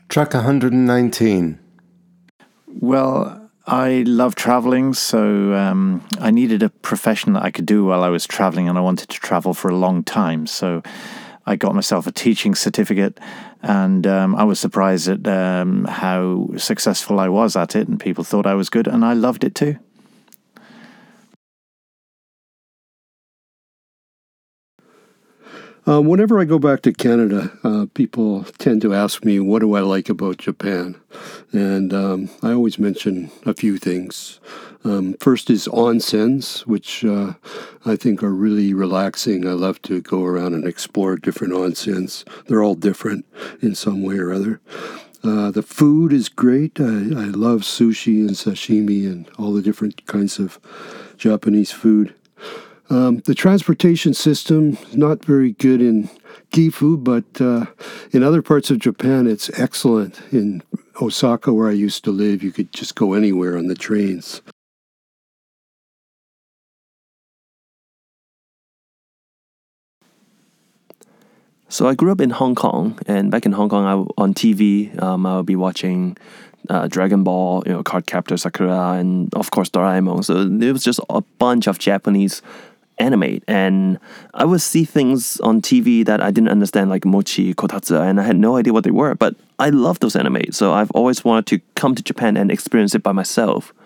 Track 119. Well, I love traveling, so I needed a profession that I could do while I was traveling, and I wanted to travel for a long time. So I got myself a teaching certificate, and I was surprised at how successful I was at it, and people thought I was good, and I loved it too. Whenever I go back to Canada, people tend to ask me, what do I like about Japan? And I always mention a few things. First is onsens, which I think are really relaxing. I love to go around and explore different onsens. They're all different in some way or other. The food is great. I love sushi and sashimi and all the different kinds of Japanese food. The transportation system is not very good in Gifu, but in other parts of Japan, it's excellent. In Osaka, where I used to live, you could just go anywhere on the trains. So I grew up in Hong Kong, and back in Hong Kong, on TV, I would be watching Dragon Ball, Cardcaptor Sakura, and of course Doraemon. So it was just a bunch of Japanese anime, and I would see things on TV that I didn't understand, like mochi, kotatsu, and I had no idea what they were, but I love those anime, so I've always wanted to come to Japan and experience it by myself.